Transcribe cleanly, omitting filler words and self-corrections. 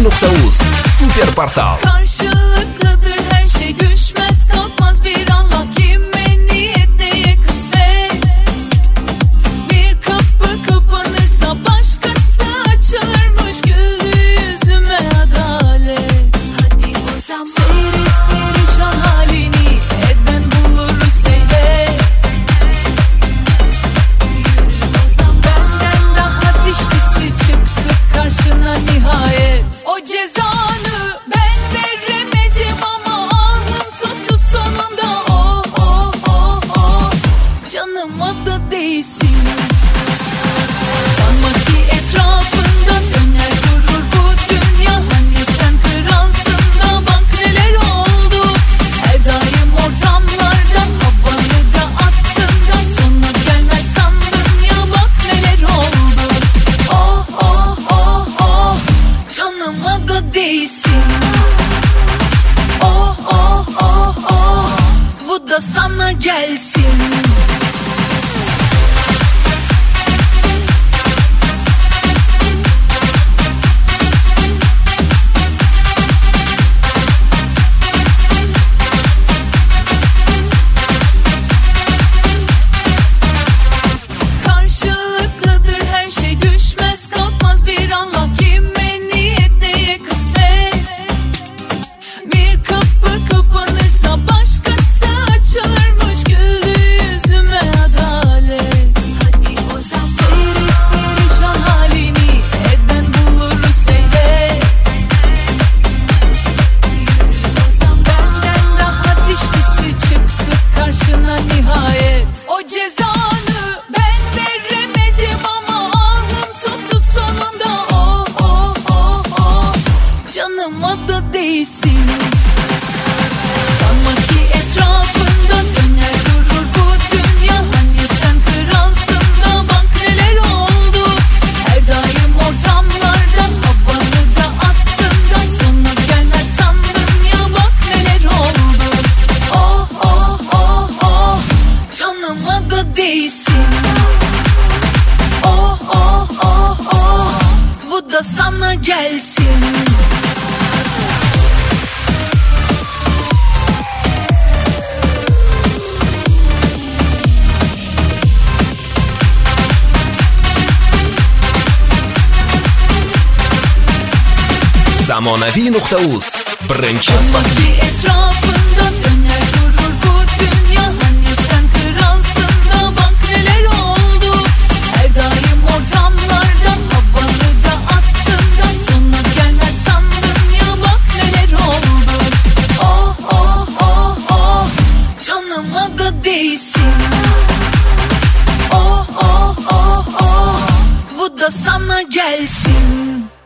Samanavi.uz Süper Portal. Karşılıklıdır her şey, düşmez kalkmaz bir Allah. Kime niyet neye kısmet. Bir kapı kapanırsa başkası açılırmış. Güldü yüzüme adalet. Hadi o zaman seyret perişan halini, eden buluruz seyret. Yürü o zaman, benden daha dişlisi çıktı karşına nihayet. O cezanı ben veremedim ama alnım tuttu sonunda. Oh oh oh oh, canıma da değsin. Sanma ki etrafında döner durur bu dünya. Hani sen kralsın da bak neler oldu. Her daim ortamlarda havanı da attın da sana gelmez sandın ya, bak neler oldu. Oh oh oh oh, canıma da değsin. Oh oh oh oh, bu da sana gelsin. Karşılıklıdır her şey, düşmez kalkmaz bir Allah. Kime niyet neye kısmet. Bir kapı kapanırsa başkası açılırmış. Güldü yüzüme adalet. Hadi o zaman seyret perişan halini, eden buluruz seyret. Yürü o zaman, benden daha dişlisi çıktı karşına nihayet. O cezanı ben veremedim ama alnım tuttu sonunda. Oh oh oh oh, canıma da değsin. Sanma ki etrafında döner durur bu dünya. Hani sen kralsın da bak neler oldu. Her daim ortamlarda havanı da attın da sana gelmez sandın ya, bak neler oldu. Oh oh oh oh, canıma da değsin. Oh oh oh oh, bu da sana gelsin. Samanavi.uz Birinchi sifatli etrafında döner durur bu dünya. Hani sen kralsın da bak neler oldu. Her daim ortamlarda havanı da attın da sana gelmez sandın ya, bak neler oldu. Oh oh oh oh, canıma da değsin. Oh oh oh oh, bu da sana gelsin.